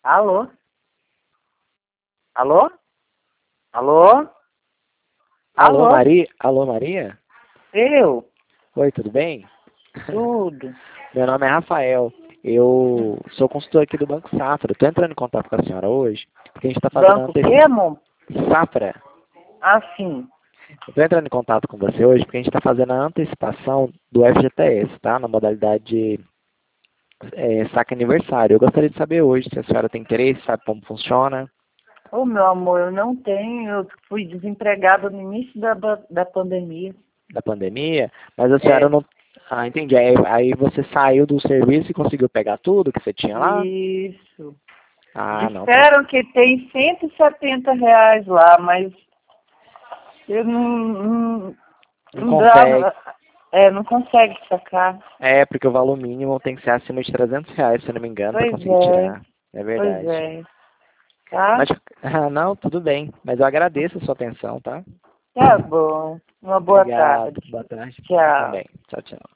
Alô? Alô? Alô? Alô, Alô? Maria? Alô, Maria? Eu? Oi, tudo bem? Tudo. Meu nome é Rafael. Eu sou consultor aqui do Banco Safra. Estou entrando em contato com a senhora hoje, porque a gente está fazendo a Banco o quê, amor? Safra. Ah, sim. Estou entrando em contato com você hoje porque a gente está fazendo a antecipação do FGTS, tá? Na modalidade saque aniversário. Eu gostaria de saber hoje se a senhora tem interesse, sabe como funciona, Ô, meu amor, eu não tenho. Eu fui desempregada no início da pandemia. da pandemia, mas a senhora É. não. Ah, entendi. Aí você saiu do serviço e conseguiu pegar tudo que você tinha lá? Isso. Ah, não, tá. Disseram que tem R$ 170 lá, mas eu Não não consegue. dá. É, não consegue sacar. É, porque o valor mínimo tem que ser acima de R$ 300, se eu não me engano, para Pois conseguir é, tirar. É pois verdade. é. Tá? Mas, não, tudo bem. Mas eu agradeço a sua atenção, tá? Tá bom. Uma boa Obrigado. tarde. Boa tarde. Você Tchau. também. Tchau, tchau.